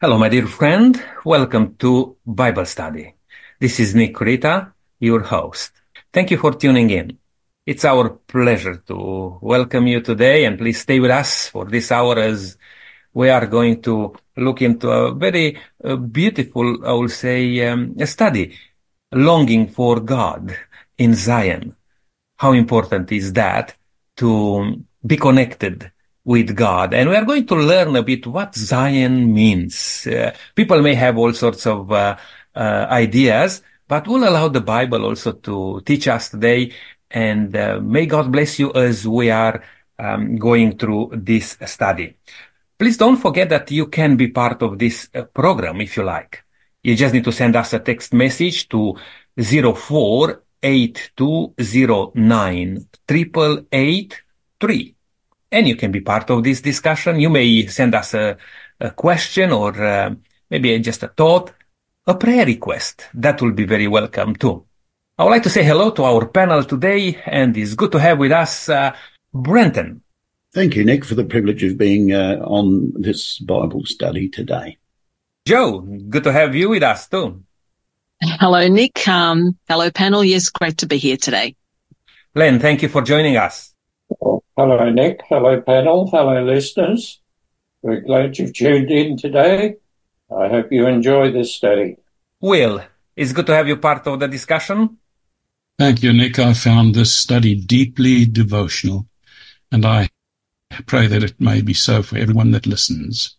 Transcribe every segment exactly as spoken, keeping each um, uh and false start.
Hello, my dear friend. Welcome to Bible Study. This is Nick Rita, your host. Thank you for tuning in. It's our pleasure to welcome you today, and please stay with us for this hour as we are going to look into a very uh, beautiful, I will say, um, a study, longing for God in Zion. How important is that to be connected with God? And we are going to learn a bit what Zion means. Uh, people may have all sorts of uh, uh, ideas, but we'll allow the Bible also to teach us today. And uh, may God bless you as we are um, going through this study. Please don't forget that you can be part of this uh, program if you like. You just need to send us a text message to zero four eight two zero nine triple eight three. And you can be part of this discussion. You may send us a, a question or uh, maybe just a thought, a prayer request. That will be very welcome too. I would like to say hello to our panel today, and it's good to have with us uh, Brenton. Thank you, Nick, for the privilege of being uh, on this Bible study today. Joe, good to have you with us too. Hello, Nick. Um, hello, panel. Yes, great to be here today. Len, thank you for joining us. Well, hello, Nick. Hello, panel. Hello, listeners. We're glad you've tuned in today. I hope you enjoy this study. Will, it's good to have you part of the discussion. Thank you, Nick. I found this study deeply devotional, and I pray that it may be so for everyone that listens.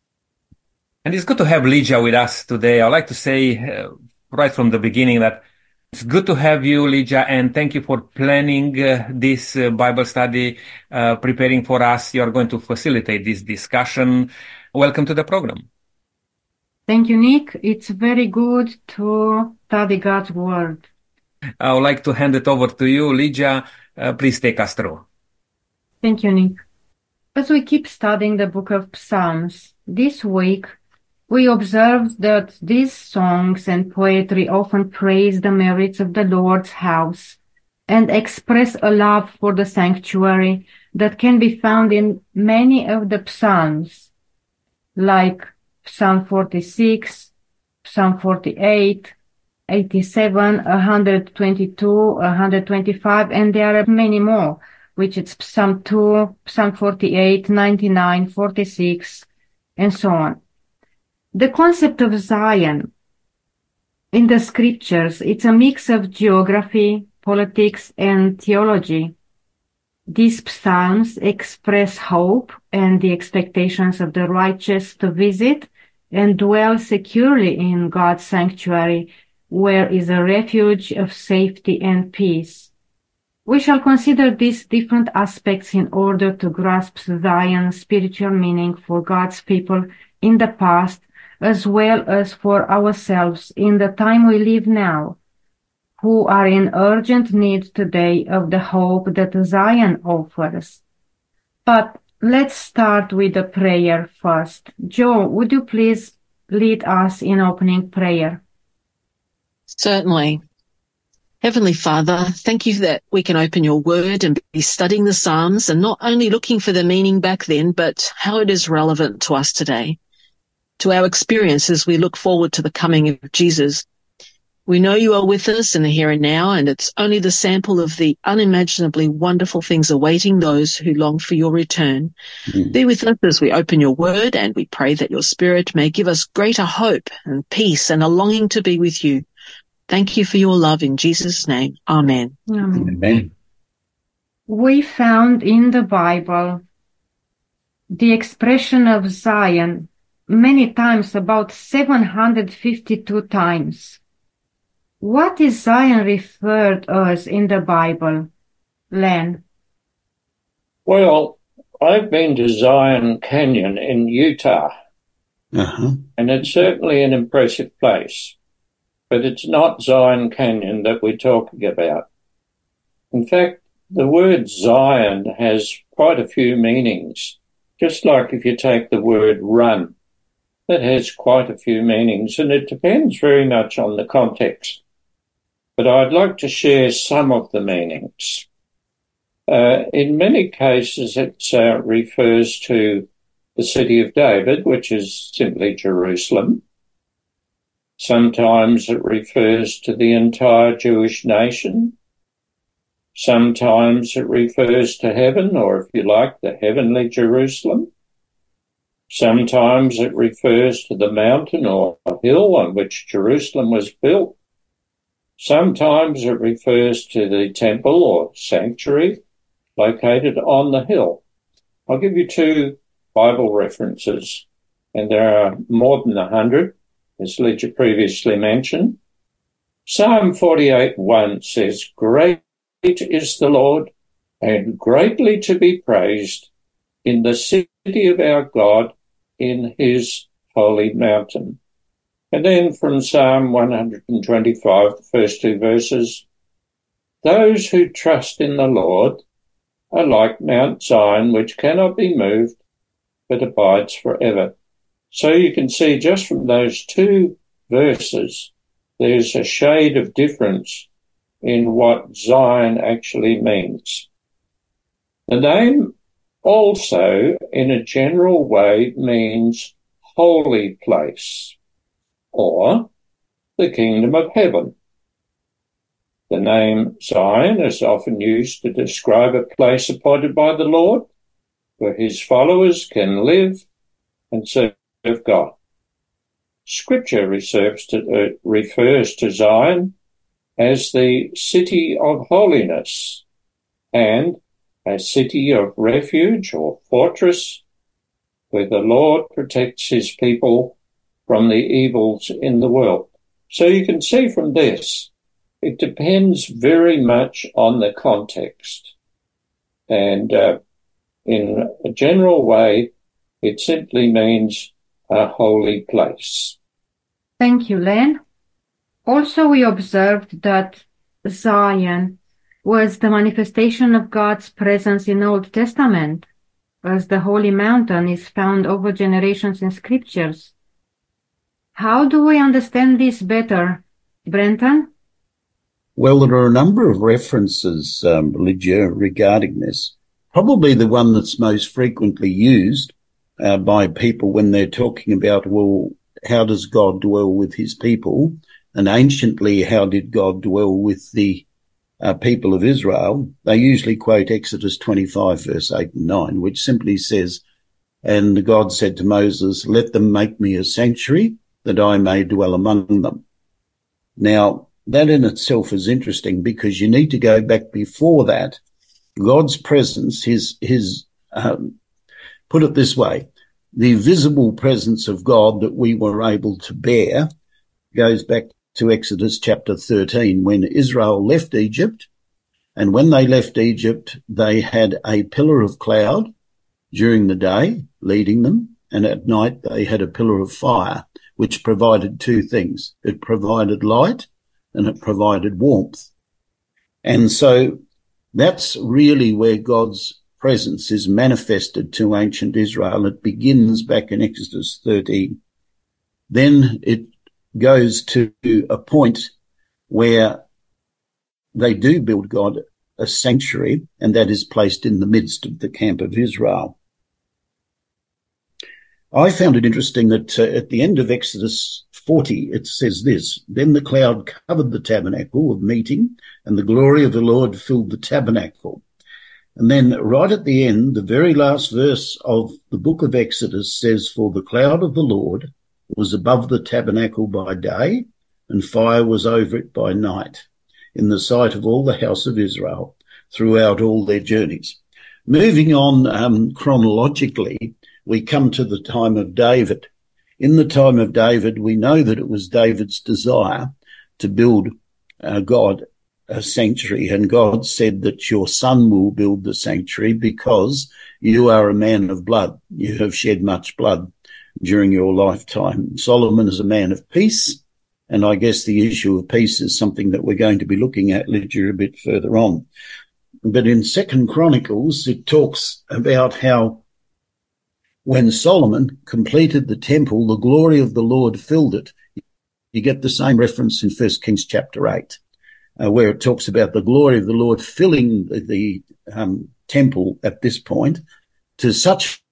And it's good to have Lydia with us today. I'd like to say uh, right from the beginning that it's good to have you, Lydia, and thank you for planning uh, this uh, Bible study, uh, preparing for us. You are going to facilitate this discussion. Welcome to the program. Thank you, Nick. It's very good to study God's Word. I would like to hand it over to you, Lydia. Uh, please take us through. Thank you, Nick. As we keep studying the book of Psalms, this week we observed that these songs and poetry often praise the merits of the Lord's house and express a love for the sanctuary that can be found in many of the Psalms, like Psalm forty-six, Psalm forty-eight, eighty-seven, one twenty-two, one twenty-five, and there are many more, which is Psalm two, Psalm forty-eight, ninety-nine, forty-six, and so on. The concept of Zion in the scriptures, it's a mix of geography, politics, and theology. These psalms express hope and the expectations of the righteous to visit and dwell securely in God's sanctuary, where is a refuge of safety and peace. We shall consider these different aspects in order to grasp Zion's spiritual meaning for God's people in the past, as well as for ourselves in the time we live now, who are in urgent need today of the hope that Zion offers. But let's start with a prayer first. Joe, would you please lead us in opening prayer? Certainly. Heavenly Father, thank you that we can open your word and be studying the Psalms and not only looking for the meaning back then, but how it is relevant to us today, to our experience as we look forward to the coming of Jesus. We know you are with us in the here and now, and it's only the sample of the unimaginably wonderful things awaiting those who long for your return. Mm. Be with us as we open your word, and we pray that your Spirit may give us greater hope and peace and a longing to be with you. Thank you for your love in Jesus' name. Amen. Amen. Amen. We found in the Bible the expression of Zion many times, about seven hundred fifty-two times. What is Zion referred as in the Bible, Len? Well, I've been to Zion Canyon in Utah, Uh-huh. and it's certainly an impressive place. But it's not Zion Canyon that we're talking about. In fact, the word Zion has quite a few meanings, just like if you take the word run. That has quite a few meanings, and it depends very much on the context. But I'd like to share some of the meanings. Uh, in many cases, it uh, refers to the city of David, which is simply Jerusalem. Sometimes it refers to the entire Jewish nation. Sometimes it refers to heaven, or if you like, the heavenly Jerusalem. Sometimes it refers to the mountain or hill on which Jerusalem was built. Sometimes it refers to the temple or sanctuary located on the hill. I'll give you two Bible references, and there are more than a hundred, as Lydia previously mentioned. Psalm forty-eight one says, "Great is the Lord, and greatly to be praised in the city of our God, in his holy mountain." And then from Psalm one twenty-five, the first two verses, "Those who trust in the Lord are like Mount Zion, which cannot be moved, but abides forever." So you can see just from those two verses, there's a shade of difference in what Zion actually means. The name also, in a general way, means holy place or the kingdom of heaven. The name Zion is often used to describe a place appointed by the Lord where his followers can live and serve God. Scripture refers to, uh, refers to Zion as the city of holiness and a city of refuge or fortress where the Lord protects his people from the evils in the world. So you can see from this, it depends very much on the context. And uh, in a general way, it simply means a holy place. Thank you, Len. Also, we observed that Zion was the manifestation of God's presence in the Old Testament, as the Holy Mountain is found over generations in scriptures. How do we understand this better, Brenton? Well, there are a number of references, um, Lydia, regarding this. Probably the one that's most frequently used uh, by people when they're talking about, well, how does God dwell with his people? And anciently, how did God dwell with the uh, people of Israel? They usually quote Exodus twenty-five, verse eight and nine, which simply says, "And God said to Moses, let them make me a sanctuary that I may dwell among them." Now, that in itself is interesting because you need to go back before that. God's presence, his, his, um, put it this way, the visible presence of God that we were able to bear goes back to Exodus chapter thirteen, when Israel left Egypt. And when they left Egypt, they had a pillar of cloud during the day leading them. And at night they had a pillar of fire, which provided two things. It provided light and it provided warmth. And so that's really where God's presence is manifested to ancient Israel. It begins back in Exodus thirteen. Then it goes to a point where they do build God a sanctuary, and that is placed in the midst of the camp of Israel. I found it interesting that uh, at the end of Exodus forty, it says this, "Then the cloud covered the tabernacle of meeting, and the glory of the Lord filled the tabernacle." And then right at the end, the very last verse of the book of Exodus says, "For the cloud of the Lord was above the tabernacle by day, and fire was over it by night, in the sight of all the house of Israel, throughout all their journeys." Moving on um, chronologically, we come to the time of David. In the time of David, we know that it was David's desire to build uh, God a sanctuary, and God said that your son will build the sanctuary because you are a man of blood. You have shed much blood during your lifetime. Solomon is a man of peace, and I guess the issue of peace is something that we're going to be looking at, Lydia, a bit further on. But in Second Chronicles, it talks about how when Solomon completed the temple, the glory of the Lord filled it. You get the same reference in First Kings chapter eight, uh, where it talks about the glory of the Lord filling the, the um, temple at this point to such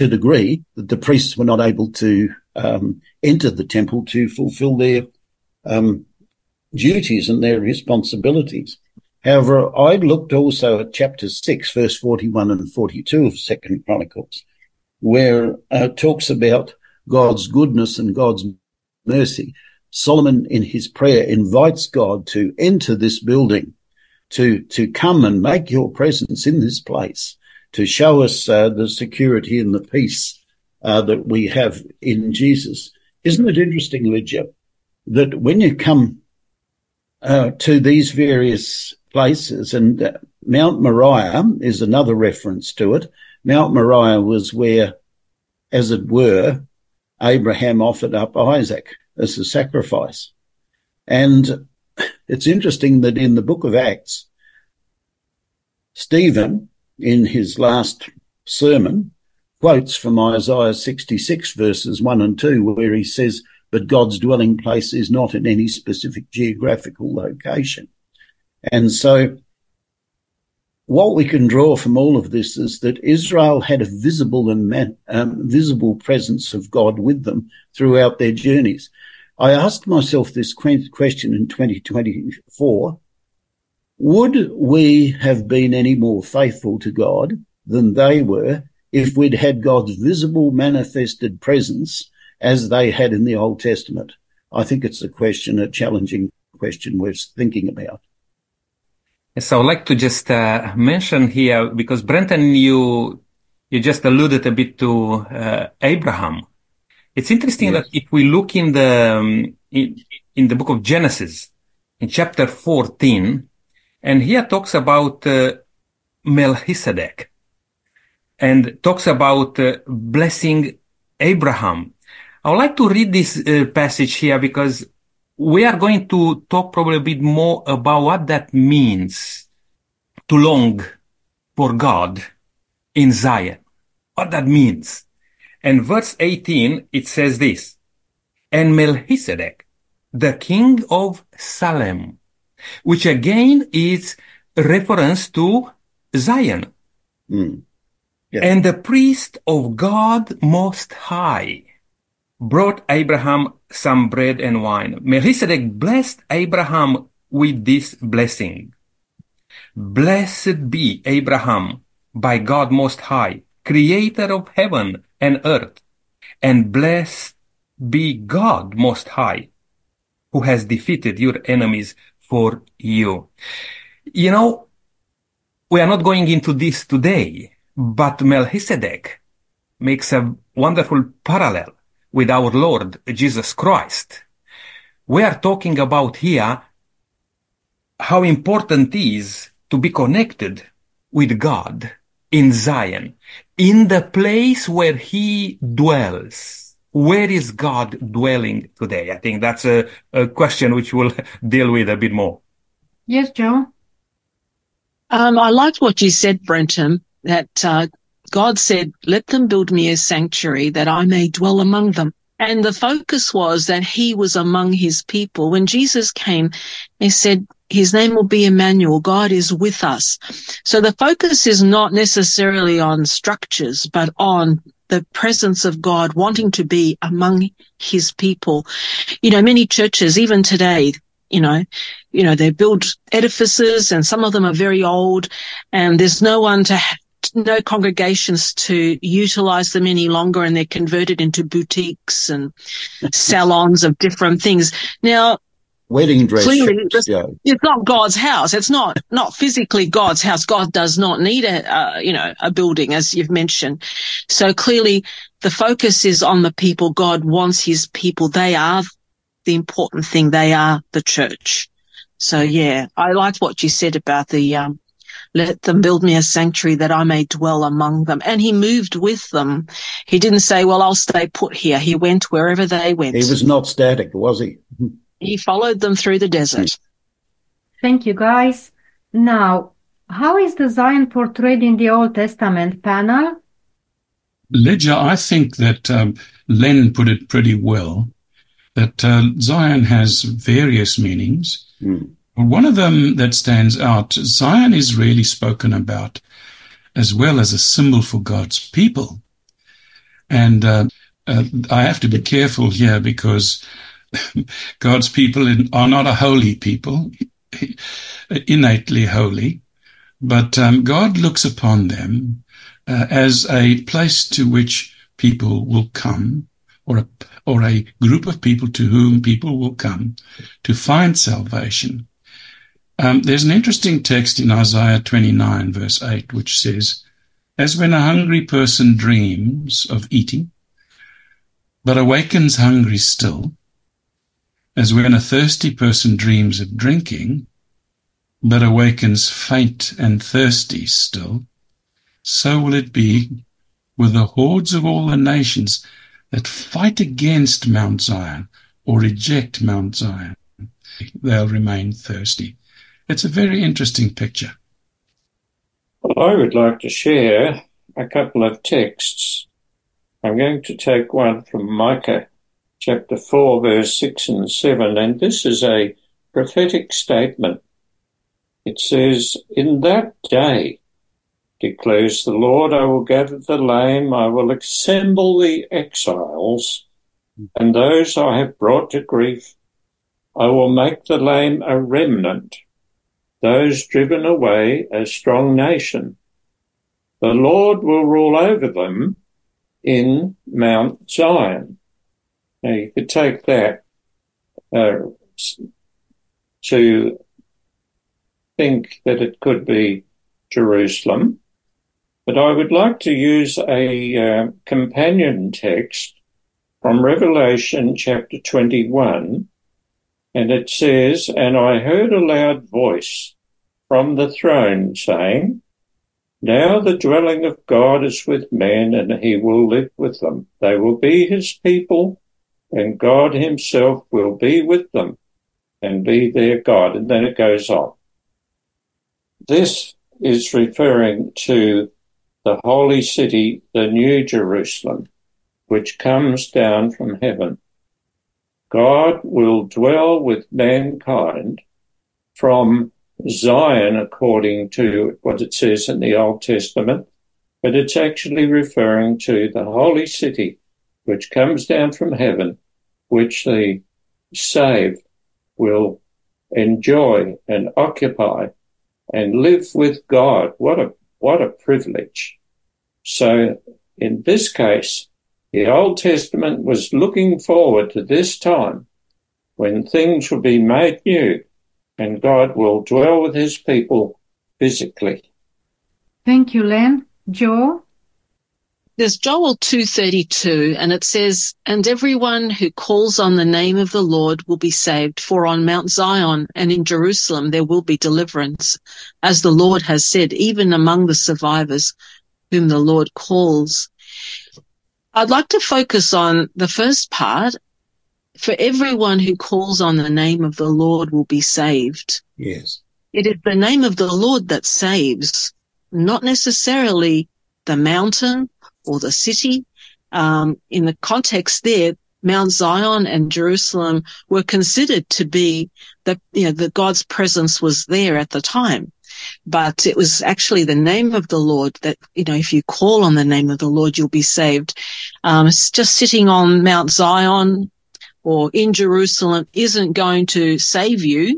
a degree that the priests were not able to um, enter the temple to fulfill their um, duties and their responsibilities. However, I looked also at chapter six, verse forty-one and forty-two of Second Chronicles, where uh, it talks about God's goodness and God's mercy. Solomon, in his prayer, invites God to enter this building, to to come and make your presence in this place, to show us uh, the security and the peace uh, that we have in Jesus. Isn't it interesting, Lydia, that when you come uh, to these various places, and uh, Mount Moriah is another reference to it. Mount Moriah was where, as it were, Abraham offered up Isaac as a sacrifice. And it's interesting that in the book of Acts, Stephen, in his last sermon, quotes from Isaiah sixty-six, verses one and two, where he says, "But God's dwelling place is not in any specific geographical location." And so what we can draw from all of this is that Israel had a visible and man, um, visible presence of God with them throughout their journeys. I asked myself this question in twenty twenty-four. Would we have been any more faithful to God than they were if we'd had God's visible manifested presence as they had in the Old Testament? I think it's a question, a challenging question worth thinking about. So I'd like to just uh, mention here, because Brenton, you you just alluded a bit to uh, Abraham. It's interesting yes. that if we look in the um, in, in the book of Genesis, in chapter fourteen, and here talks about uh, Melchizedek, and talks about uh, blessing Abraham. I would like to read this uh, passage here because we are going to talk probably a bit more about what that means to long for God in Zion. What that means. And verse eighteen, it says this, "And Melchizedek, the king of Salem," which again is a reference to Zion. Mm. Yeah. "And the priest of God Most High brought Abraham some bread and wine. Melchizedek blessed Abraham with this blessing. Blessed be Abraham by God Most High, creator of heaven and earth, and blessed be God Most High, who has defeated your enemies for you." You know, we are not going into this today, but Melchizedek makes a wonderful parallel with our Lord Jesus Christ. We are talking about here how important it is to be connected with God in Zion, in the place where he dwells. Where is God dwelling today? I think that's a, a question which we'll deal with a bit more. Yes, Joe? Um, I liked what you said, Brenton, that uh, God said, "Let them build me a sanctuary that I may dwell among them." And the focus was that he was among his people. When Jesus came, he said, his name will be Emmanuel. God is with us. So the focus is not necessarily on structures, but on the presence of God wanting to be among his people. You know, many churches, even today, you know, you know, they build edifices and some of them are very old and there's no one to ha- no congregations to utilize them any longer, and they're converted into boutiques and salons of different things. Now, wedding dress clearly, shops, yeah. It's not God's house. It's not, not physically God's house. God does not need a, uh, you know, a building, as you've mentioned. So clearly the focus is on the people. God wants his people. They are the important thing. They are the church. So yeah, I liked what you said about the, um, let them build me a sanctuary that I may dwell among them. And he moved with them. He didn't say, well, I'll stay put here. He went wherever they went. He was not static, was he? He followed them through the desert. Thank you, guys. Now, how is the Zion portrayed in the Old Testament panel? Lydia, I think that um, Len put it pretty well, that uh, Zion has various meanings. Mm. One of them that stands out, Zion is really spoken about as well as a symbol for God's people. And uh, uh, I have to be careful here because God's people are not a holy people, innately holy, but um, God looks upon them uh, as a place to which people will come, or a, or a group of people to whom people will come to find salvation. Um, there's an interesting text in Isaiah twenty-nine, verse eight, which says, "As when a hungry person dreams of eating, but awakens hungry still, as when a thirsty person dreams of drinking, but awakens faint and thirsty still, so will it be with the hordes of all the nations that fight against Mount Zion or reject Mount Zion. They'll remain thirsty." It's a very interesting picture. Well, I would like to share a couple of texts. I'm going to take one from Micah chapter four, verse six and seven, and this is a prophetic statement. It says, "In that day, declares the Lord, I will gather the lame, I will assemble the exiles, and those I have brought to grief. I will make the lame a remnant, those driven away a strong nation. The Lord will rule over them in Mount Zion." Now you could take that uh, to think that it could be Jerusalem, but I would like to use a uh, companion text from Revelation chapter twenty-one, and it says, "And I heard a loud voice from the throne saying, Now the dwelling of God is with men, and he will live with them. They will be his people, and God himself will be with them and be their God." And then it goes on. This is referring to the holy city, the New Jerusalem, which comes down from heaven. God will dwell with mankind from Zion, according to what it says in the Old Testament, but it's actually referring to the holy city, which comes down from heaven, which the saved will enjoy and occupy and live with God. What a what a privilege. So in this case, the Old Testament was looking forward to this time when things will be made new and God will dwell with his people physically. Thank you, Len. Joe? There's Joel two thirty-two, and it says, "And everyone who calls on the name of the Lord will be saved, for on Mount Zion and in Jerusalem there will be deliverance, as the Lord has said, even among the survivors whom the Lord calls." I'd like to focus on the first part. For everyone who calls on the name of the Lord will be saved. Yes. It is the name of the Lord that saves, not necessarily the mountain or the city. Um, in the context there, Mount Zion and Jerusalem were considered to be the, you know, that God's presence was there at the time. But it was actually the name of the Lord that, you know, if you call on the name of the Lord, you'll be saved. Um, it's just sitting on Mount Zion or in Jerusalem isn't going to save you.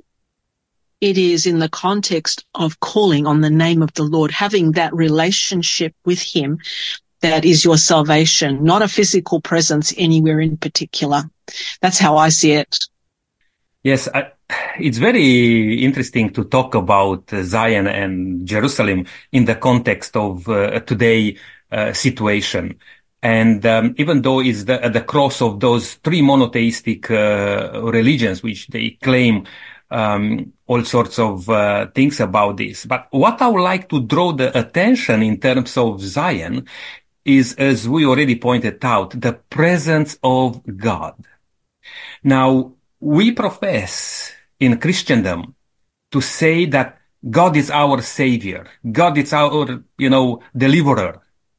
It is in the context of calling on the name of the Lord, having that relationship with him that is your salvation, not a physical presence anywhere in particular. That's how I see it. Yes, I, it's very interesting to talk about uh, Zion and Jerusalem in the context of uh, today uh, situation. And um, even though it's the, at the cross of those three monotheistic uh, religions, which they claim um, all sorts of uh, things about this. But what I would like to draw the attention in terms of Zion is, as we already pointed out, the presence of God. Now, we profess in Christendom to say that God is our Savior. God is our, you know, deliverer.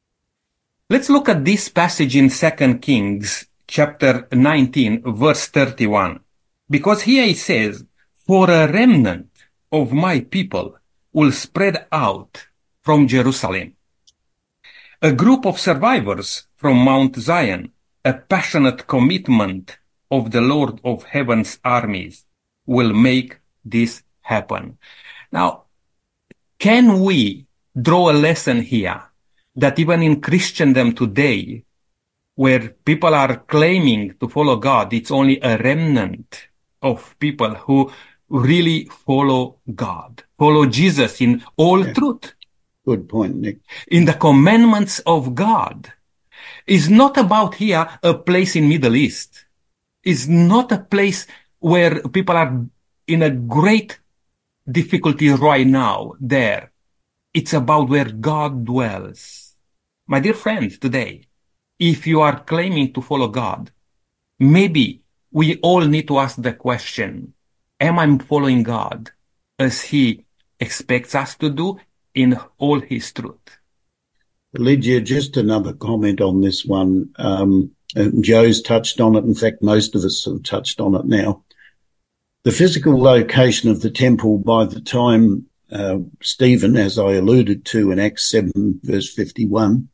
Let's look at this passage in Second Kings chapter nineteen, verse thirty-one. Because here it says, "For a remnant of my people will spread out from Jerusalem." A group of survivors from Mount Zion, a passionate commitment of the Lord of Heaven's armies will make this happen. Now, can we draw a lesson here that even in Christendom today, where people are claiming to follow God, it's only a remnant of people who really follow God, follow Jesus in all yeah. truth. Good point, Nick. In the commandments of God. It's not about here a place in Middle East. It's not a place where people are in a great difficulty right now there. It's about where God dwells. My dear friends, today, if you are claiming to follow God, maybe we all need to ask the question, am I following God as He expects us to do in all His truth? Lydia, just another comment on this one. Um, Joe's touched on it. In fact, most of us have touched on it now. The physical location of the temple by the time uh, Stephen, as I alluded to in Acts seven, verse fifty-one,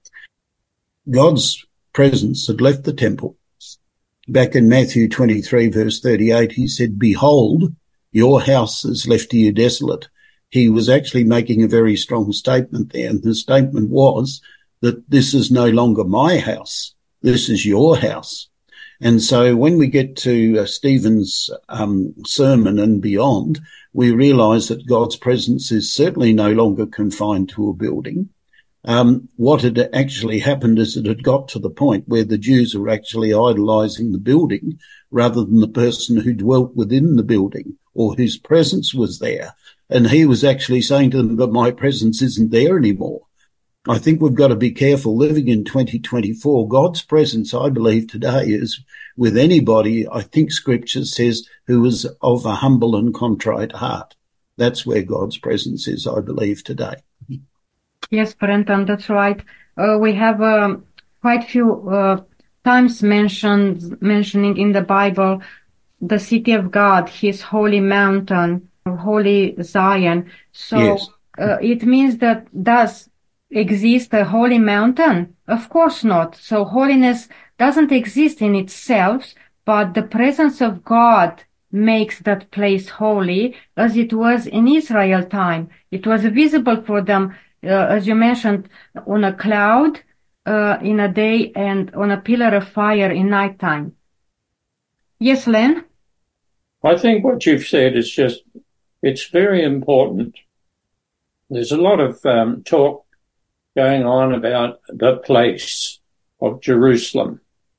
God's presence had left the temple. Back in Matthew twenty-three, verse thirty-eight, he said, "Behold, your house is left to you desolate." He was actually making a very strong statement there. And the statement was that this is no longer my house. This is your house. And so when we get to uh, Stephen's um, sermon and beyond, we realize that God's presence is certainly no longer confined to a building. Um, what had actually happened is it had got to the point where the Jews were actually idolizing the building rather than the person who dwelt within the building or whose presence was there. And he was actually saying to them, but my presence isn't there anymore. I think we've got to be careful living in twenty twenty-four. God's presence, I believe, today is with anybody, I think Scripture says, who is of a humble and contrite heart. That's where God's presence is, I believe, today. Yes, Brenton, that's right. Uh, we have um, quite few uh, times mentioned mentioning in the Bible the city of God, His holy mountain, holy Zion. So yes. uh, it means that does exist a holy mountain? Of course not. So holiness doesn't exist in itself, but the presence of God makes that place holy, as it was in Israel time. It was visible for them, uh, as you mentioned, on a cloud uh, in a day and on a pillar of fire in nighttime. Yes, Len? I think what you've said is just, it's very important. There's a lot of um, talk going on about the place of Jerusalem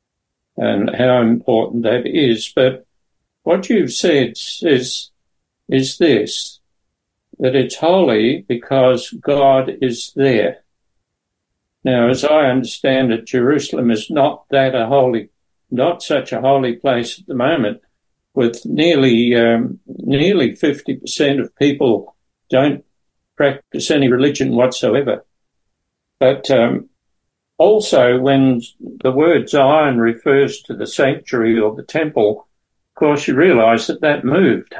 and how important that is. But what you've said is, is this, that it's holy because God is there. Now, as I understand it, Jerusalem is not that a holy, not such a holy place at the moment, with nearly, um, nearly fifty percent of people don't practice any religion whatsoever. But um, also when the word Zion refers to the sanctuary or the temple, of course you realise that that moved.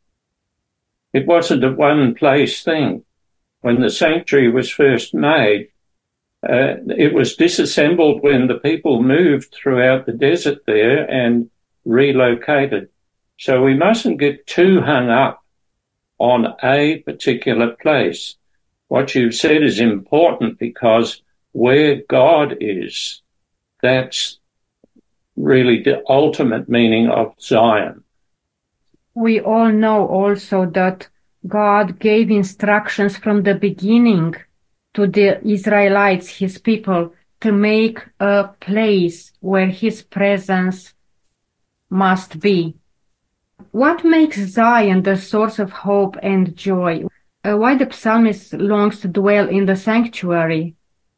It wasn't a one-place thing. When the sanctuary was first made, uh, it was disassembled when the people moved throughout the desert there and relocated. So we mustn't get too hung up on a particular place. What you've said is important because where God is, that's really the ultimate meaning of Zion. We all know also that God gave instructions from the beginning to the Israelites, His people, to make a place where His presence must be. What makes Zion the source of hope and joy? Uh, why the psalmist longs to dwell in the sanctuary?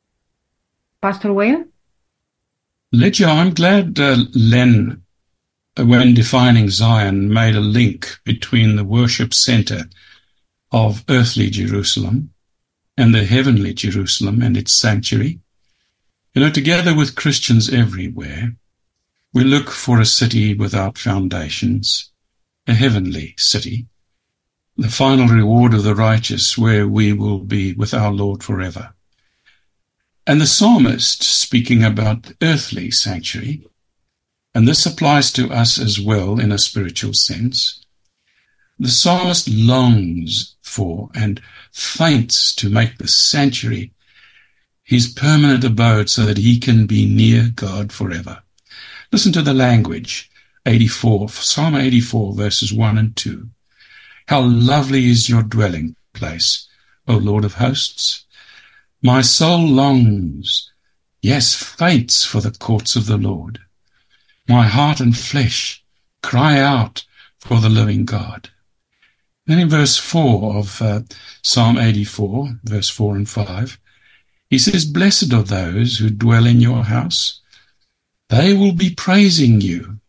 Pastor Whale? Lydia, I'm glad uh, Len, uh, when defining Zion, made a link between the worship center of earthly Jerusalem and the heavenly Jerusalem and its sanctuary. You know, together with Christians everywhere, we look for a city without foundations, a heavenly city, the final reward of the righteous, where we will be with our Lord forever. And the psalmist, speaking about the earthly sanctuary, and this applies to us as well in a spiritual sense, the psalmist longs for and faints to make the sanctuary his permanent abode so that he can be near God forever. Listen to the language, eighty-four, Psalm eighty-four, verses one and two. How lovely is your dwelling place, O Lord of hosts! My soul longs, yes, faints for the courts of the Lord. My heart and flesh cry out for the living God. Then in verse four of uh, Psalm eighty-four, verse four and five, he says, Blessed are those who dwell in your house. They will be praising you.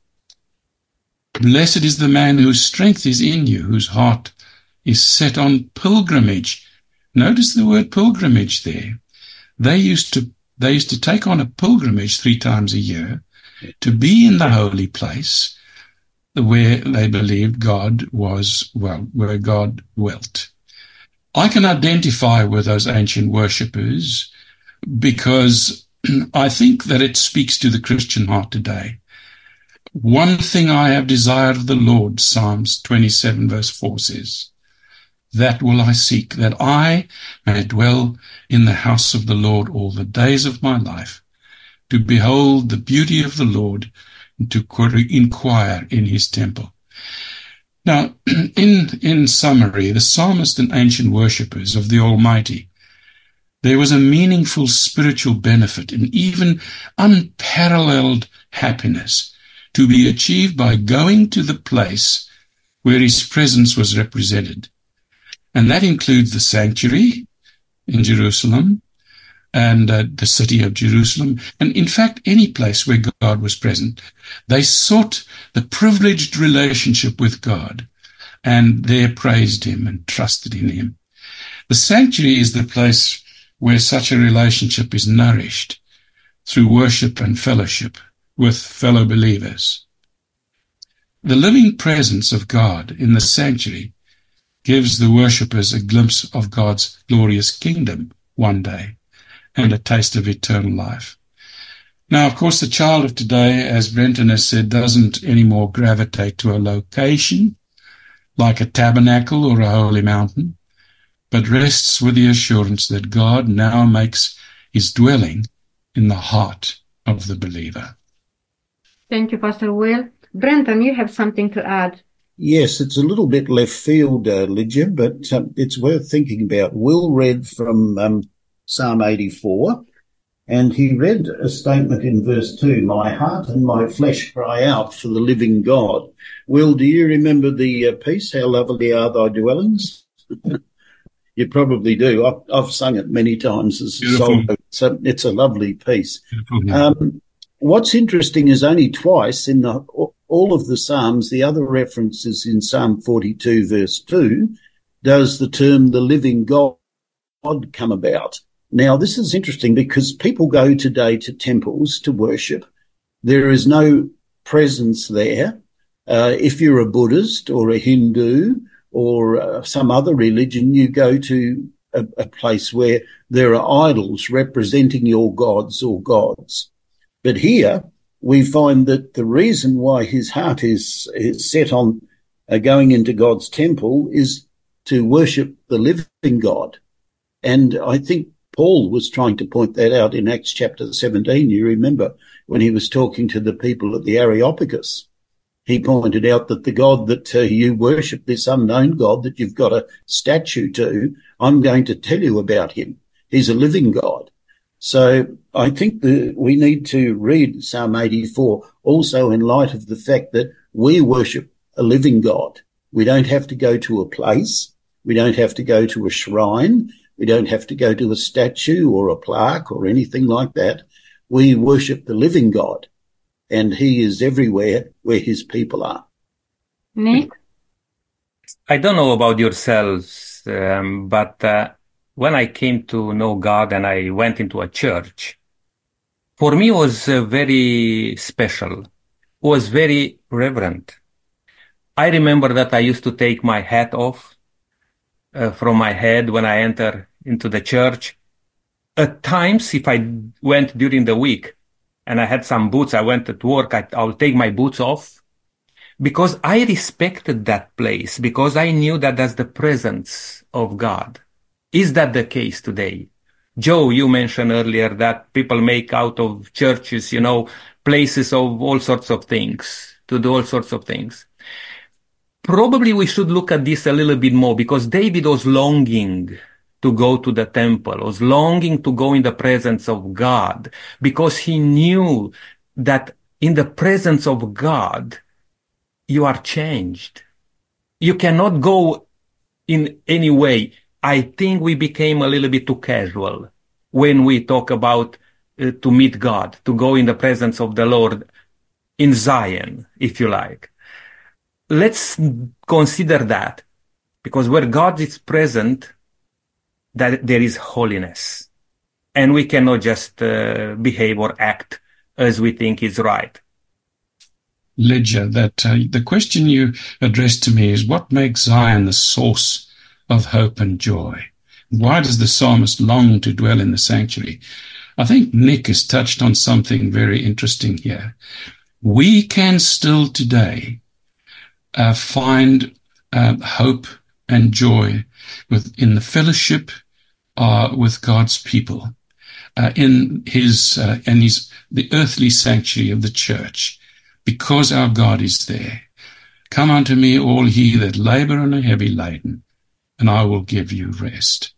Blessed is the man whose strength is in you, whose heart is set on pilgrimage. Notice the word pilgrimage there. They used to they used to take on a pilgrimage three times a year to be in the holy place where they believed God was, well, where God dwelt. I can identify with those ancient worshippers because I think that it speaks to the Christian heart today. One thing I have desired of the Lord, Psalms twenty-seven verse four says, that will I seek, that I may dwell in the house of the Lord all the days of my life, to behold the beauty of the Lord, and to inquire in his temple. Now, in, in summary, the psalmist and ancient worshippers of the Almighty, there was a meaningful spiritual benefit and even unparalleled happiness to be achieved by going to the place where his presence was represented. And that includes the sanctuary in Jerusalem and uh, the city of Jerusalem, and in fact any place where God was present. They sought the privileged relationship with God and there praised him and trusted in him. The sanctuary is the place where such a relationship is nourished through worship and fellowship with fellow believers. The living presence of God in the sanctuary gives the worshippers a glimpse of God's glorious kingdom one day and a taste of eternal life. Now, of course, the child of today, as Brenton has said, doesn't anymore gravitate to a location like a tabernacle or a holy mountain, but rests with the assurance that God now makes his dwelling in the heart of the believer. Thank you, Pastor Will. Brenton, you have something to add. Yes, it's a little bit left field, uh, Lydia, but um, it's worth thinking about. Will read from um, Psalm eighty-four, and he read a statement in verse two, my heart and my flesh cry out for the living God. Will, do you remember the uh, piece, How Lovely Are Thy Dwellings? You probably do. I've, I've sung it many times as a solo. It's a, it's a lovely piece. Um, what's interesting is only twice in the all of the Psalms, the other references in Psalm forty-two verse two, does the term the living God come about. Now, this is interesting because people go today to temples to worship. There is no presence there. Uh, if you're a Buddhist or a Hindu or uh, some other religion, you go to a, a place where there are idols representing your gods or gods. But here we find that the reason why his heart is, is set on uh, going into God's temple is to worship the living God. And I think Paul was trying to point that out in Acts chapter seventeen. You remember when he was talking to the people at the Areopagus. He pointed out that the God that uh, you worship, this unknown God that you've got a statue to, I'm going to tell you about him. He's a living God. So I think that we need to read Psalm eighty-four also in light of the fact that we worship a living God. We don't have to go to a place. We don't have to go to a shrine. We don't have to go to a statue or a plaque or anything like that. We worship the living God, and he is everywhere where his people are. Nick? I don't know about yourselves, um, but uh, when I came to know God and I went into a church, for me it was uh, very special. It was very reverent. I remember that I used to take my hat off uh, from my head when I enter into the church. at times, if I went during the week and I had some boots, I went at work, I, I'll take my boots off because I respected that place, because I knew that that's the presence of God. Is that the case today? Joe, you mentioned earlier that people make out of churches, you know, places of all sorts of things, to do all sorts of things. Probably we should look at this a little bit more, because David was longing to go to the temple, was longing to go in the presence of God, because he knew that in the presence of God, you are changed. You cannot go in any way. I think we became a little bit too casual when we talk about uh, to meet God, to go in the presence of the Lord in Zion, if you like. Let's consider that, because where God is present, that there is holiness, and we cannot just uh, behave or act as we think is right. Lydia, that uh, the question you addressed to me is, what makes Zion the source of hope and joy? Why does the psalmist long to dwell in the sanctuary? I think Nick has touched on something very interesting here. We can still today uh, find uh, hope and joy within the fellowship uh, with God's people, uh, in his uh, and his the earthly sanctuary of the church, because our God is there. Come unto me, all ye that labor and are heavy laden, and I will give you rest.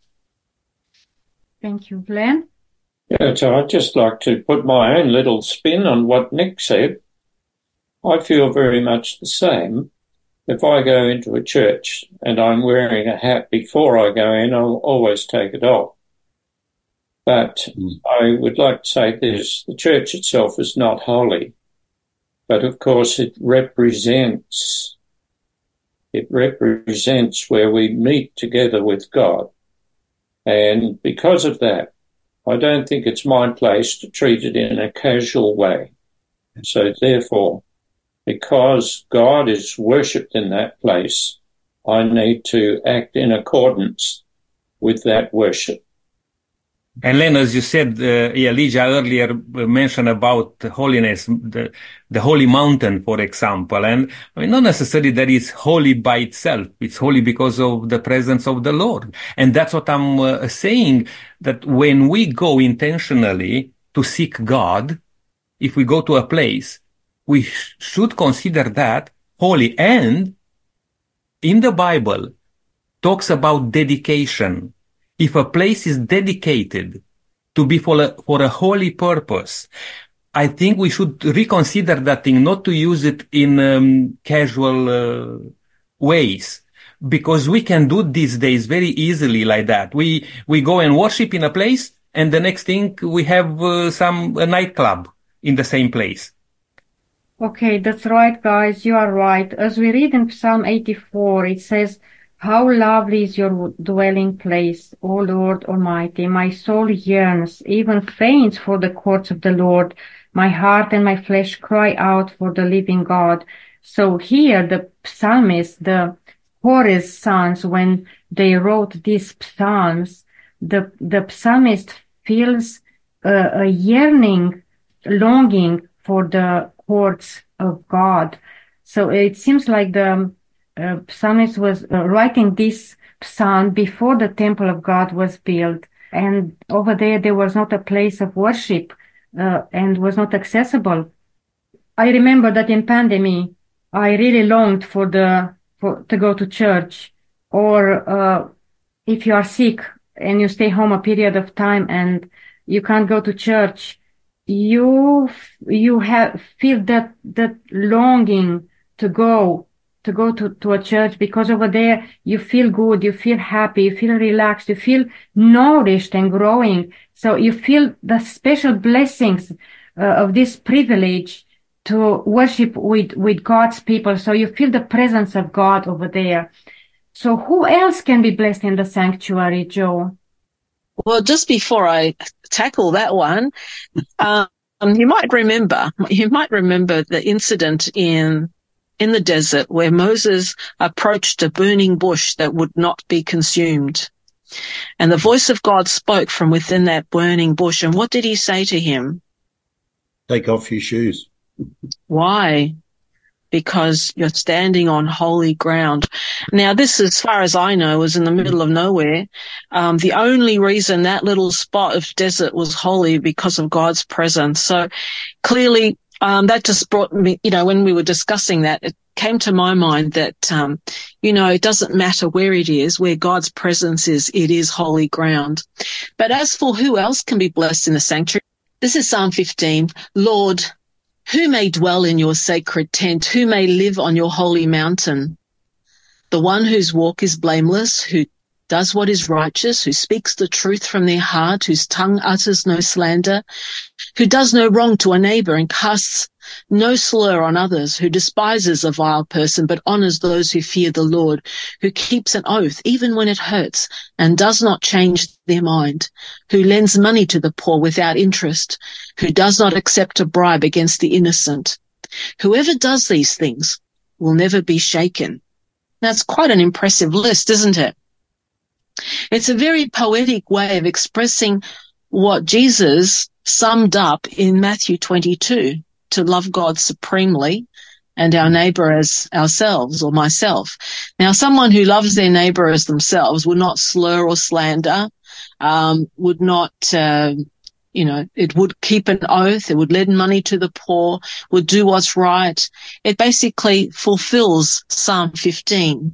Thank you, Glenn. Yeah, so I'd just like to put my own little spin on what Nick said. I feel very much the same. If I go into a church and I'm wearing a hat before I go in, I'll always take it off. But mm. I would like to say this, the church itself is not holy, but of course it represents, it represents where we meet together with God. And because of that, I don't think it's my place to treat it in a casual way. So therefore, because God is worshipped in that place, I need to act in accordance with that worship. And Len, as you said, uh, Elijah earlier mentioned about holiness, the, the holy mountain, for example. And I mean, not necessarily that it's holy by itself. It's holy because of the presence of the Lord. And that's what I'm uh, saying, that when we go intentionally to seek God, if we go to a place, we sh- should consider that holy. And in the Bible, talks about dedication. If a place is dedicated to be for a, for a holy purpose, I think we should reconsider that thing, not to use it in um, casual uh, ways, because we can do these days very easily like that. We we go and worship in a place, and the next thing we have uh, some a nightclub in the same place. Okay, that's right, guys. You are right. As we read in Psalm eighty-four, it says, "How lovely is your dwelling place, O Lord Almighty. My soul yearns, even faints for the courts of the Lord. My heart and my flesh cry out for the living God." So here the psalmist, the Korah's sons, when they wrote these psalms, the, the psalmist feels a, a yearning, longing for the courts of God. So it seems like the Uh, psalmist was uh, writing this psalm before the temple of God was built, and over there there was not a place of worship uh, and was not accessible. I remember that in pandemic I really longed for the for to go to church, or uh, if you are sick and you stay home a period of time and you can't go to church, you you have feel that that longing to go to go to, to a church, because over there you feel good, you feel happy, you feel relaxed, you feel nourished and growing. So you feel the special blessings uh, of this privilege to worship with, with God's people. So you feel the presence of God over there. So who else can be blessed in the sanctuary, Joe? Well, just before I tackle that one, um, you might remember, you might remember the incident in in the desert where Moses approached a burning bush that would not be consumed. And the voice of God spoke from within that burning bush. And what did he say to him? Take off your shoes. Why? Because you're standing on holy ground. Now, this, as far as I know, was in the middle of nowhere. Um, the only reason that little spot of desert was holy because of God's presence. So clearly, um, that just brought me, you know, when we were discussing that, it came to my mind that, um, you know, it doesn't matter where it is, where God's presence is, it is holy ground. But as for who else can be blessed in the sanctuary, this is Psalm fifteen. Lord, who may dwell in your sacred tent? Who may live on your holy mountain? The one whose walk is blameless, who does what is righteous, who speaks the truth from their heart, whose tongue utters no slander, who does no wrong to a neighbor and casts no slur on others, who despises a vile person but honors those who fear the Lord, who keeps an oath even when it hurts and does not change their mind, who lends money to the poor without interest, who does not accept a bribe against the innocent. Whoever does these things will never be shaken. That's quite an impressive list, isn't it? It's a very poetic way of expressing what Jesus summed up in Matthew twenty-two, to love God supremely and our neighbor as ourselves or myself. Now, someone who loves their neighbor as themselves would not slur or slander, um, would not, uh, you know, it would keep an oath, it would lend money to the poor, would do what's right. It basically fulfills Psalm fifteen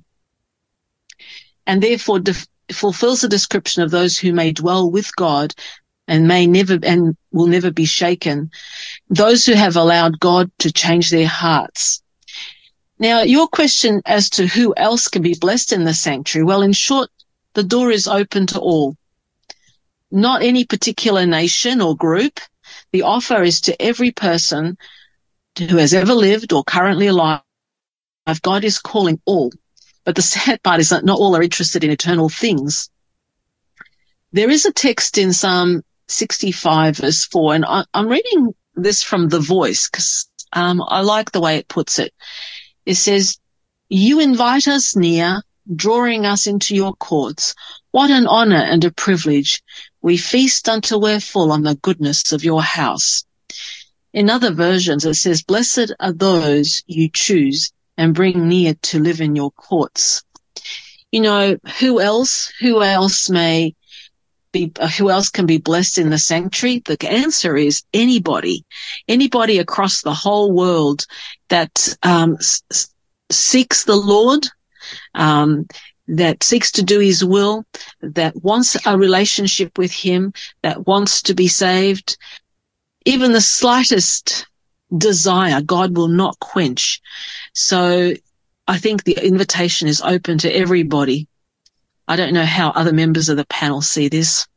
and therefore def- fulfills the description of those who may dwell with God and may never and will never be shaken, those who have allowed God to change their hearts. Now, your question as to who else can be blessed in the sanctuary, well, in short, the door is open to all. Not any particular nation or group. The offer is to every person who has ever lived or currently alive. God is calling all. But the sad part is that not all are interested in eternal things. There is a text in Psalm sixty-five verse four, and I, I'm reading this from The Voice because um, I like the way it puts it. It says, you invite us near, drawing us into your courts. What an honor and a privilege. We feast until we're full on the goodness of your house. In other versions, it says, blessed are those you choose and bring near to live in your courts. You know, who else, who else may be, who else can be blessed in the sanctuary? The answer is anybody, anybody across the whole world that um, s- seeks the Lord, um, that seeks to do his will, that wants a relationship with him, that wants to be saved. Even the slightest desire, God will not quench. So I think the invitation is open to everybody. I don't know how other members of the panel see this.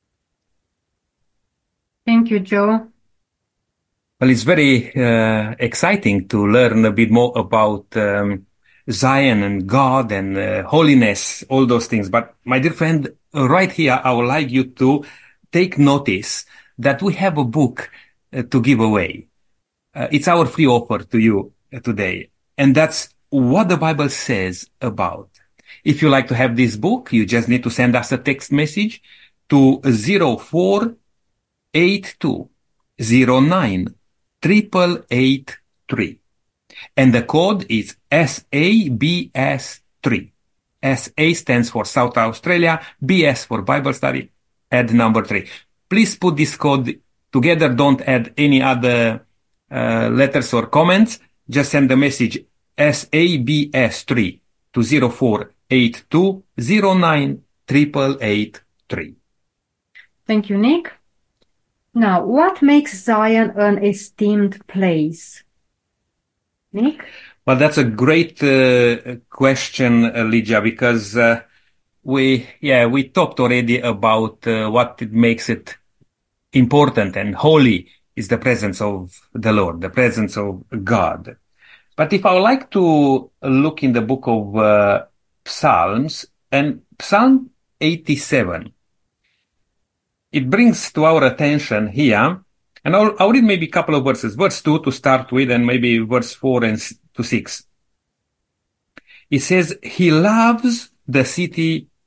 Thank you, Joe. Well, it's very uh, exciting to learn a bit more about um, Zion and God and uh, holiness, all those things. But my dear friend, right here, I would like you to take notice that we have a book uh, to give away. Uh, it's our free offer to you uh, today. And that's what the Bible says about. If you like to have this book, you just need to send us a text message to zero four eight two zero nine triple eight three. And the code is S A B S three. S A stands for South Australia, B S for Bible study, add number three. Please put this code together. Don't add any other uh, letters or comments. Just send the message S A B S three to zero four eight two zero nine triple eight three. Thank you, Nick. Now, what makes Zion an esteemed place? Nick? Well, that's a great uh, question, uh, Lydia, because uh, we, yeah, we talked already about uh, what it makes it important and holy is the presence of the Lord, the presence of God. But if I would like to look in the book of uh, Psalms, and Psalm eighty-seven, it brings to our attention here, and I'll, I'll read maybe a couple of verses, verse two to start with, and maybe verse four and to six. It says, he loves the city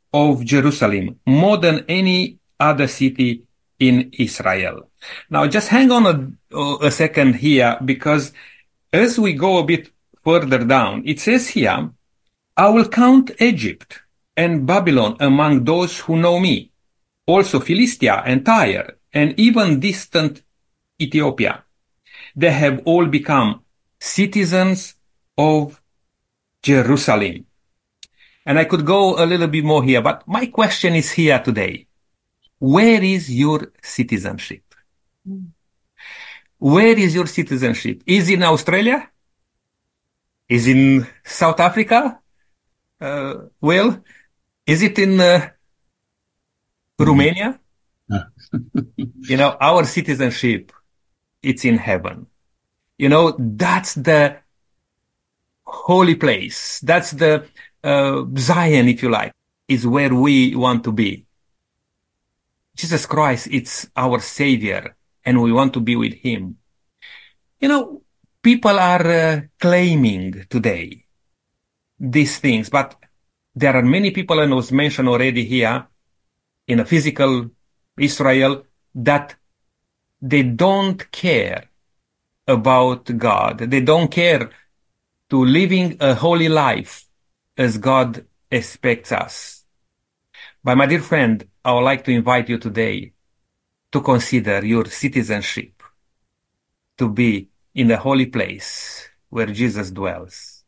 of Jerusalem, more than any other city in Israel. Now, just hang on a, a second here, because as we go a bit further down, it says here, I will count Egypt and Babylon among those who know me, also Philistia and Tyre, and even distant Ethiopia. They have all become citizens of Jerusalem. And I could go a little bit more here, but my question is here today. Where is your citizenship? Mm. Where is your citizenship? Is it in Australia? Is it in South Africa? Uh, well, is it in uh, Romania? You know, our citizenship, it's in heaven. You know, that's the holy place. That's the uh, Zion, if you like, is where we want to be. Jesus Christ, it's our Savior, and we want to be with Him. You know, people are uh, claiming today these things, but there are many people, and it was mentioned already here, in a physical Israel, that they don't care about God. They don't care to living a holy life as God expects us. But my dear friend, I would like to invite you today to consider your citizenship to be in the holy place where Jesus dwells.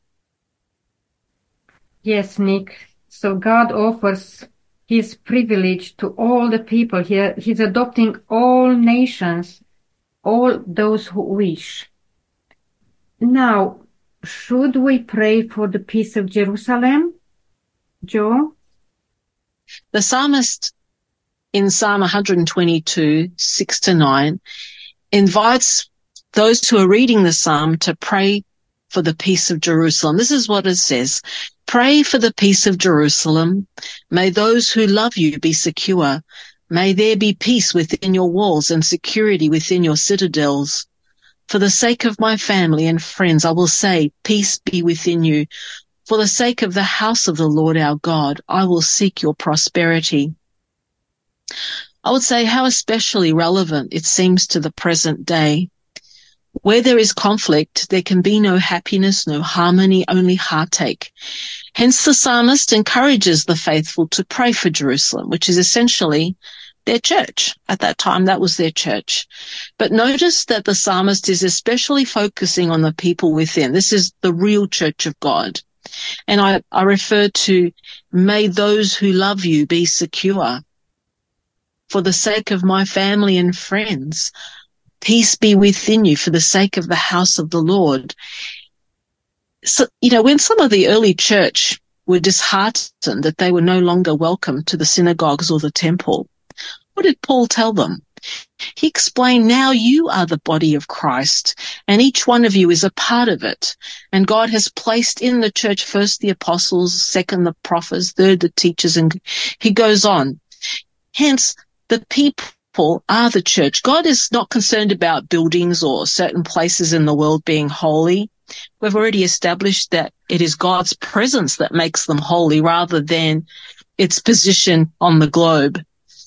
Yes, Nick. So God offers His privilege to all the people. He, he's adopting all nations, all those who wish. Now, should we pray for the peace of Jerusalem? Joe? The psalmist in Psalm one twenty-two, six to nine, invites those who are reading the psalm to pray for the peace of Jerusalem. This is what it says. Pray for the peace of Jerusalem. May those who love you be secure. May there be peace within your walls and security within your citadels. For the sake of my family and friends, I will say, peace be within you. For the sake of the house of the Lord our God, I will seek your prosperity. I would say how especially relevant it seems to the present day. Where there is conflict, there can be no happiness, no harmony, only heartache. Hence the psalmist encourages the faithful to pray for Jerusalem, which is essentially their church. At that time, that was their church. But notice that the psalmist is especially focusing on the people within. This is the real church of God. And I, I refer to, may those who love you be secure. For the sake of my family and friends, peace be within you for the sake of the house of the Lord. So, you know, when some of the early church were disheartened that they were no longer welcome to the synagogues or the temple, what did Paul tell them? He explained, now you are the body of Christ, and each one of you is a part of it. And God has placed in the church first the apostles, second the prophets, third the teachers, and he goes on. Hence, the people are the church. God is not concerned about buildings or certain places in the world being holy. We've already established that it is God's presence that makes them holy rather than its position on the globe.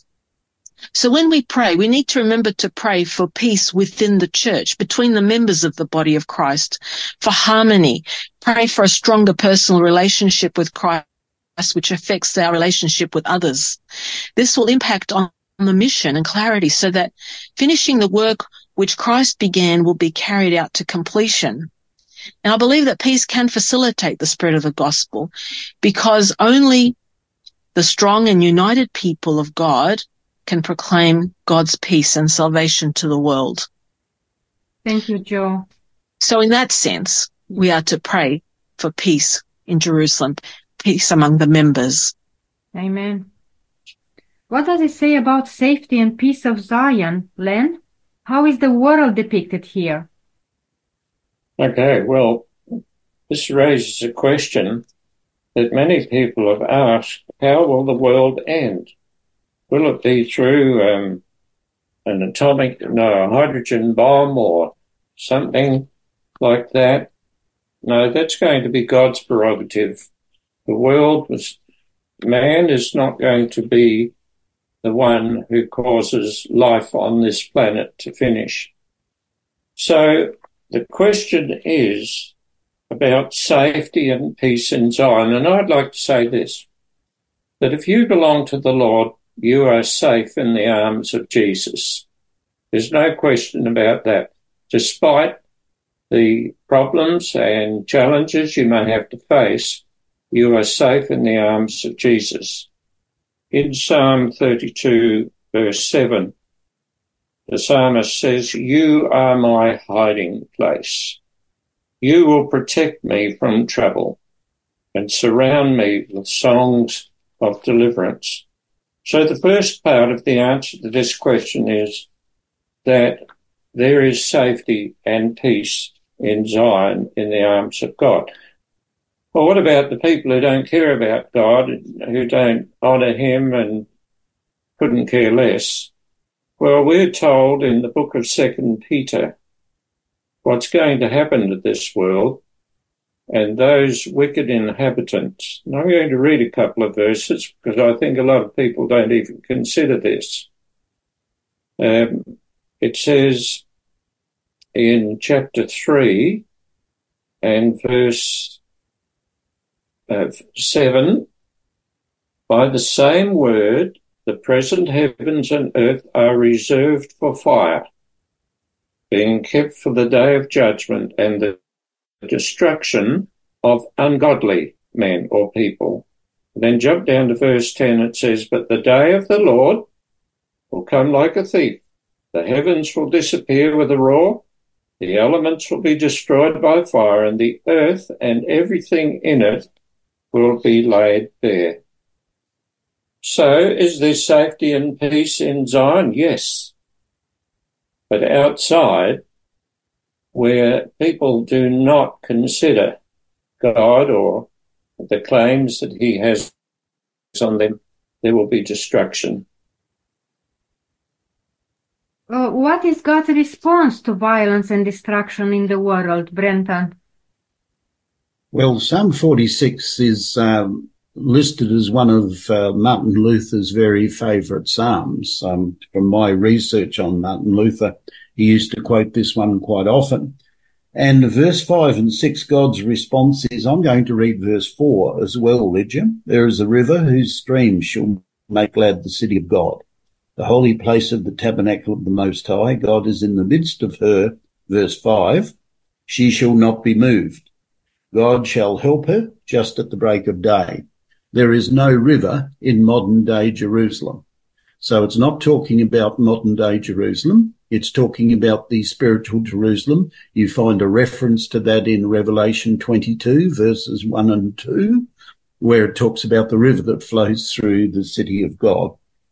So when we pray, we need to remember to pray for peace within the church, between the members of the body of Christ, for harmony. Pray for a stronger personal relationship with Christ, which affects our relationship with others. This will impact on the mission and clarity so that finishing the work which Christ began will be carried out to completion. And I believe that peace can facilitate the spread of the gospel because only the strong and united people of God can proclaim God's peace and salvation to the world. Thank you, Joe. So in that sense, we are to pray for peace in Jerusalem, peace among the members. Amen. What does it say about safety and peace of Zion, Len? How is the world depicted here? Okay, well, this raises a question that many people have asked, how will the world end? Will it be through um, an atomic, no, a hydrogen bomb or something like that? No, that's going to be God's prerogative. The world was man is not going to be the one who causes life on this planet to finish. So the question is about safety and peace in Zion. And I'd like to say this, that if you belong to the Lord, you are safe in the arms of Jesus. There's no question about that. Despite the problems and challenges you may have to face, you are safe in the arms of Jesus. In Psalm thirty-two, verse seven, the psalmist says, "You are my hiding place. You will protect me from trouble and surround me with songs of deliverance." So the first part of the answer to this question is that there is safety and peace in Zion in the arms of God. Well, what about the people who don't care about God, who don't honour him and couldn't care less? Well, we're told in the book of Second Peter what's going to happen to this world and those wicked inhabitants. And I'm going to read a couple of verses because I think a lot of people don't even consider this. Um, it says in chapter three and verse uh, seven, "By the same word, the present heavens and earth are reserved for fire, being kept for the day of judgment and the destruction of ungodly men or people." And then jump down to verse ten, it says, "But the day of the Lord will come like a thief. The heavens will disappear with a roar, the elements will be destroyed by fire, and the earth and everything in it will be laid bare." So, is there safety and peace in Zion? Yes. But outside, where people do not consider God or the claims that he has on them, there will be destruction. Uh, what is God's response to violence and destruction in the world, Brenton? Well, Psalm forty-six is um, listed as one of uh, Martin Luther's very favourite psalms. Um, from my research on Martin Luther, he used to quote this one quite often. And verse five and six, God's response is, I'm going to read verse four as well, Lydia. "There is a river whose streams shall make glad the city of God, the holy place of the tabernacle of the Most High. God is in the midst of her." Verse five, "She shall not be moved. God shall help her just at the break of day." There is no river in modern day Jerusalem. So it's not talking about modern day Jerusalem. It's talking about the spiritual Jerusalem. You find a reference to that in Revelation twenty-two, verses one and two, where it talks about the river that flows through the city of God.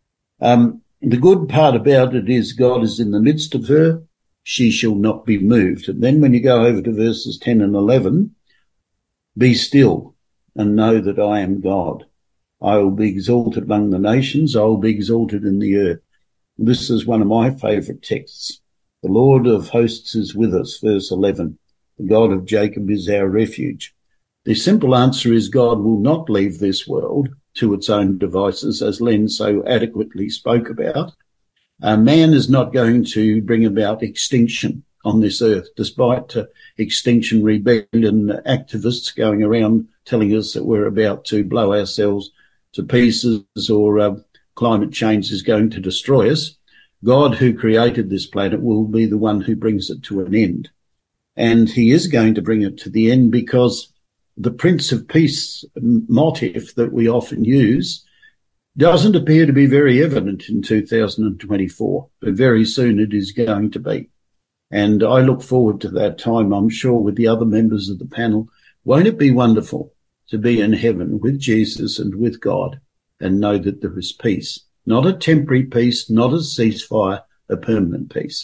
Um, the good part about it is God is in the midst of her. She shall not be moved. And then when you go over to verses ten and eleven, "Be still and know that I am God. I will be exalted among the nations. I will be exalted in the earth." This is one of my favourite texts. "The Lord of hosts is with us," verse eleven. "The God of Jacob is our refuge." The simple answer is God will not leave this world to its own devices, as Len so adequately spoke about. Uh, man is not going to bring about extinction on this earth, despite uh, Extinction Rebellion activists going around telling us that we're about to blow ourselves to pieces or uh, climate change is going to destroy us. God, who created this planet, will be the one who brings it to an end. And he is going to bring it to the end because the Prince of Peace motif that we often use doesn't appear to be very evident in two thousand twenty-four, but very soon it is going to be. And I look forward to that time, I'm sure, with the other members of the panel. Won't it be wonderful to be in heaven with Jesus and with God and know that there is peace? Not a temporary peace, not a ceasefire, a permanent peace.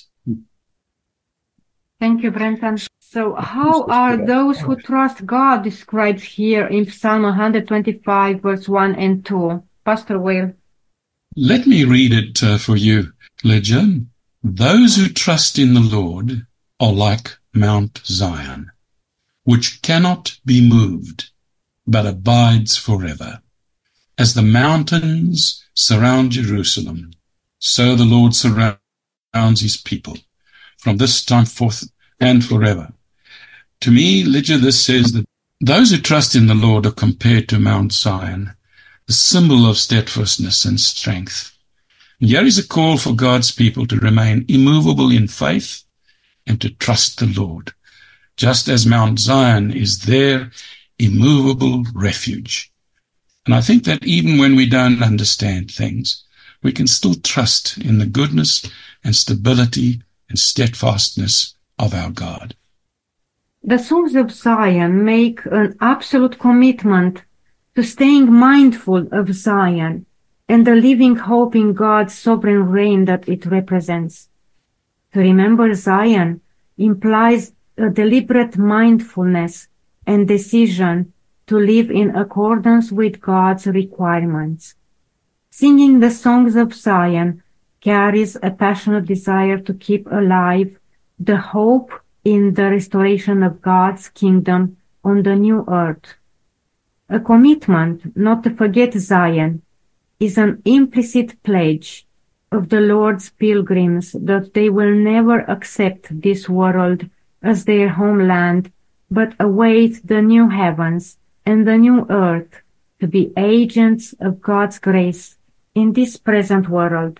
Thank you, Brenton. So how are those who trust God described here in Psalm one twenty-five, verse one and two? Pastor Will. Let me read it uh, for you, Lydia. "Those who trust in the Lord are like Mount Zion, which cannot be moved, but abides forever. As the mountains surround Jerusalem, so the Lord surrounds his people from this time forth and forever. To me, Lydia, this says that those who trust in the Lord are compared to Mount Zion, the symbol of steadfastness and strength. And here is a call for God's people to remain immovable in faith and to trust the Lord, just as Mount Zion is their immovable refuge. And I think that even when we don't understand things, we can still trust in the goodness and stability and steadfastness of our God. The songs of Zion make an absolute commitment to staying mindful of Zion and the living hope in God's sovereign reign that it represents. To remember Zion implies a deliberate mindfulness and decision to live in accordance with God's requirements. Singing the songs of Zion carries a passionate desire to keep alive the hope in the restoration of God's kingdom on the new earth. A commitment not to forget Zion is an implicit pledge of the Lord's pilgrims that they will never accept this world as their homeland, but await the new heavens and the new earth to be agents of God's grace in this present world.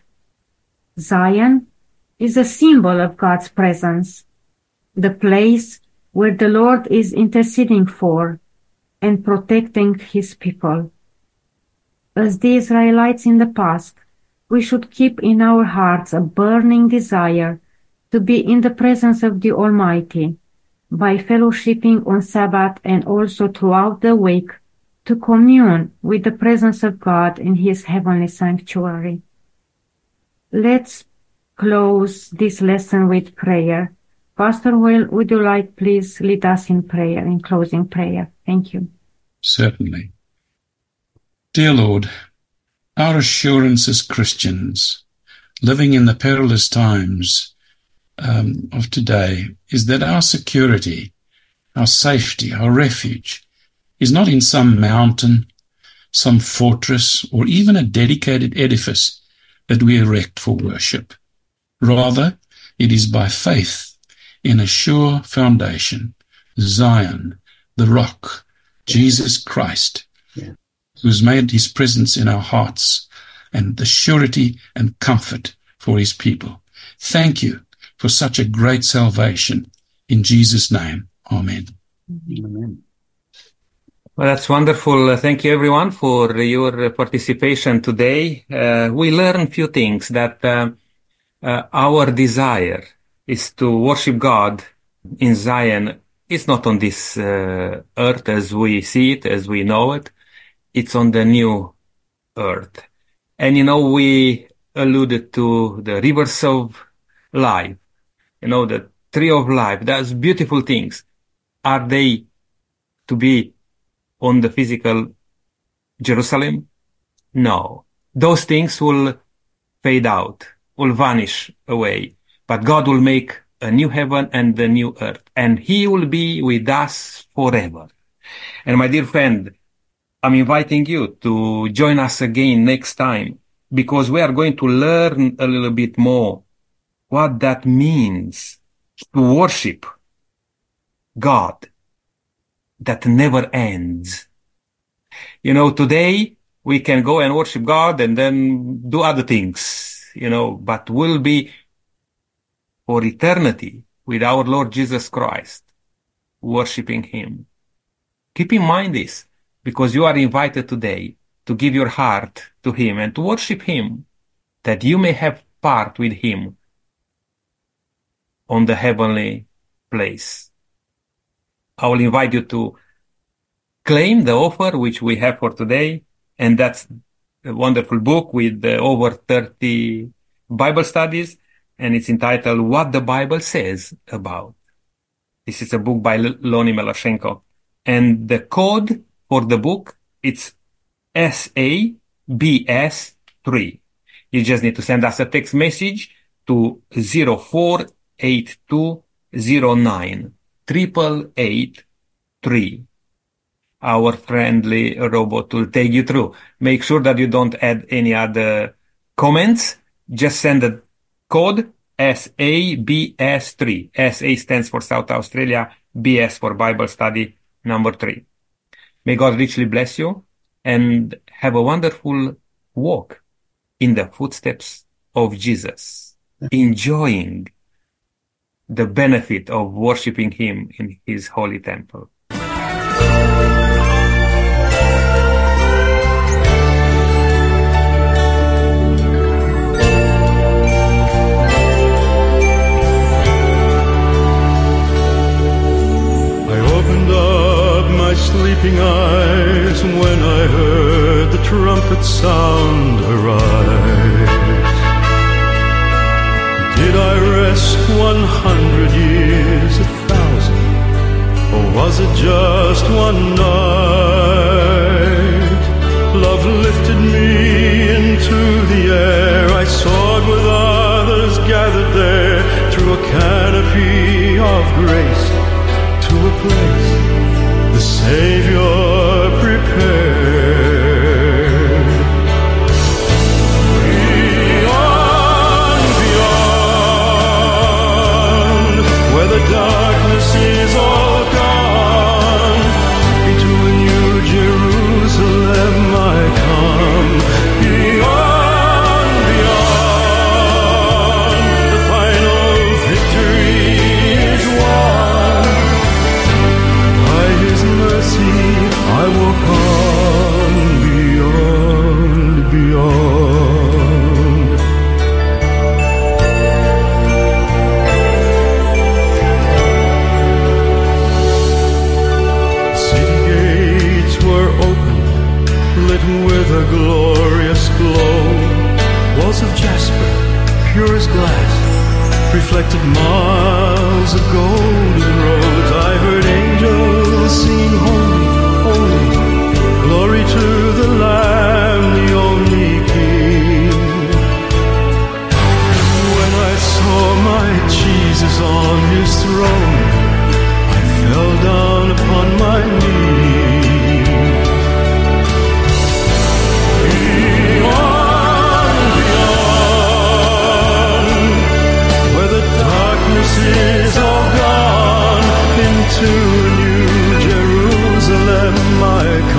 Zion is a symbol of God's presence, the place where the Lord is interceding for and protecting his people. As the Israelites in the past, we should keep in our hearts a burning desire to be in the presence of the Almighty by fellowshipping on Sabbath and also throughout the week to commune with the presence of God in his heavenly sanctuary. Let's close this lesson with prayer. Pastor Will, would you like please lead us in prayer, in closing prayer? Thank you. Certainly. Dear Lord, our assurance as Christians, living in the perilous times um, of today, is that our security, our safety, our refuge is not in some mountain, some fortress, or even a dedicated edifice that we erect for worship. Rather, it is by faith in a sure foundation, Zion, the rock, Jesus Christ, Yeah. who has made his presence in our hearts and the surety and comfort for his people. Thank you for such a great salvation. In Jesus' name, amen. Amen. Well, that's wonderful. Uh, thank you, everyone, for your uh, participation today. Uh, we learned a few things, that uh, uh, our desire is to worship God in Zion. It's not on this uh, earth as we see it, as we know it. It's on the new earth. And, you know, we alluded to the rivers of life, you know, the tree of life. That's beautiful things. Are they to be on the physical Jerusalem? No. Those things will fade out, will vanish away. But God will make a new heaven and a new earth, and he will be with us forever. And my dear friend, I'm inviting you to join us again next time, because we are going to learn a little bit more what that means to worship God that never ends. You know, today we can go and worship God and then do other things, you know, but we'll be for eternity with our Lord Jesus Christ, worshiping him. Keep in mind this, because you are invited today to give your heart to him and to worship him, that you may have part with him on the heavenly place. I will invite you to claim the offer which we have for today, and that's a wonderful book with uh, over thirty Bible studies, and it's entitled What the Bible Says About. This is a book by L- Loni Melashenko. And the code for the book, it's S A B S three. You just need to send us a text message to zero four eight two zero nine triple eight three. our friendly robot will take you through. Make sure that you don't add any other comments. Just send the code S A B S three. S A stands for South Australia, B S for Bible Study number three. May God richly bless you and have a wonderful walk in the footsteps of Jesus, enjoying the benefit of worshiping Him in His holy temple. Sleeping eyes when I heard the trumpet sound arise. Did I rest one hundred years, a thousand, or was it just one night? Love lifted me into the air. I soared with others gathered there through a canopy of grace to a place the Savior prepared. Beyond, beyond, where the darkness is all gone, into a new Jerusalem I come. Beyond, beyond, the final victory is won. His mercy, I walk on beyond, beyond. City gates were opened, lit with a glorious glow. Walls of jasper, pure as glass, reflected miles of golden roads. I heard angels sing holy, holy, glory to the Lamb, the only King. When I saw my Jesus on His throne, I fell down upon my knees. Beyond, beyond, where the darkness is all gone, into New Jerusalem I come.